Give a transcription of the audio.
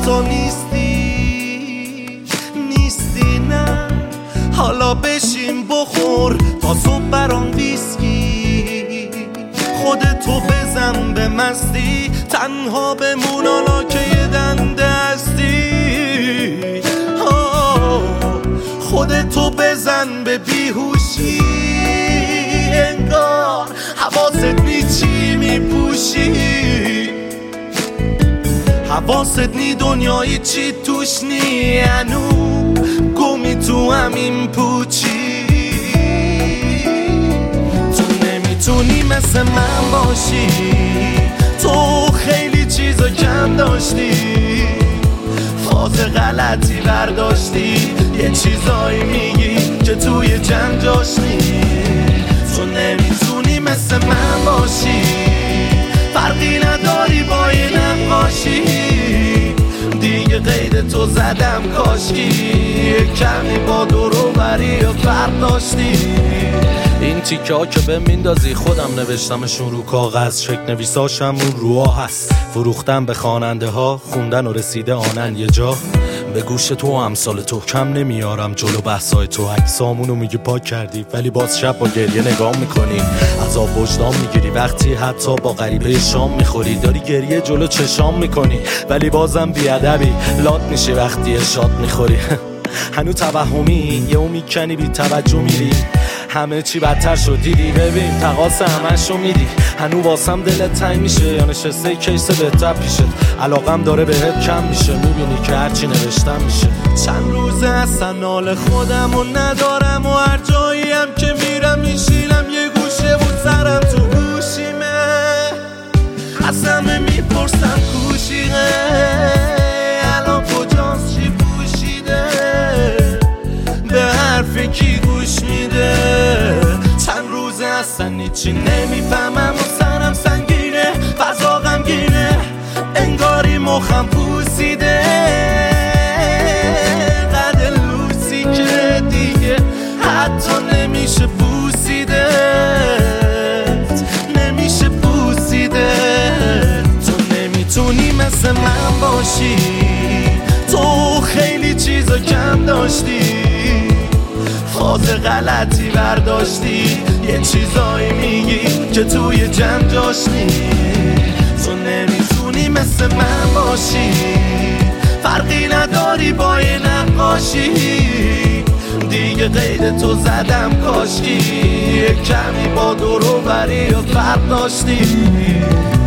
حتی نیستی نه. حالا بشین بخور تا صبح برام ویسکی، خودتو بزن به مستی، تنها بمون حالا که یه دنده هستی. خودتو بزن به بیهوشی، انگار حواست نی چی میپوشی، حواست نی دنیای چی توش نی، هنو گمی تو همین پوچی. تو نمیتونی مثل من باشی، تو خیلی چیزا کم داشتی، فاز غلطی برداشتی، یه چیزایی میگی که توی جمع جاش نی. تو نمیتونی مثل من باشی، فرقی نداری با یه نقاشی، دیگه قید تو زدم کاشکی، کمی با دورو بری و فرق داشتی. این تیکه ها که به میندازی خودم نوشتمشون رو کاغذ، شک نویساشم اون روها هست، فروختم به خواننده ها، خوندن و رسیده آنن یه جا. به گوش تو و امثال تو کم نمیارم جلو بحثای تو، عکسامونو میگی پاک کردی ولی باز شب با گریه نگاه میکنی، عذاب وجدان میگیری وقتی حتی با غریبه شام میخوری، داری گریه جلو چشام میکنی ولی بازم بیادبی، لات میشه وقتی شاد میخوری. هنو توهمی یهو میکنی بی توجه میری، همه چی بدتر شد دیدی، ببین تقاص همشو میدی، هنو واسم دلت تنگ میشه یا نشسته کیس بهتر پیشت، علاقم داره بهت کم میشه، میبینی که هرچی نوشتم میشه. چند روزه اصلا حال خودم و ندارم و هر جاییم که میرم میشینم یه گوشه و سرم تو گوشیمه، از همه میپرسم کوشیقه الان کجاست چی پوشیده، به حرف کی گوش میده. چند روزه اصلا هیچی نمیفهمم و سرم سنگینه، فضا غمگینه، انگاری مخم پوسیده، قد لوسی که دیگه حتی نمیشه بوسیده، نمیشه بوسیده. تو نمیتونی مثل من باشی، تو خیلی چیزا کم داشتی، فاز غلطی برداشتی، یه چیزایی میگی که توی جمع جاش نی. تو نمیتونی مثل من باشی، فرقی نداری با یه نقاشی، دیگه قید تو زدم کاشکی، کمی با دورو بری و فرق داشتی.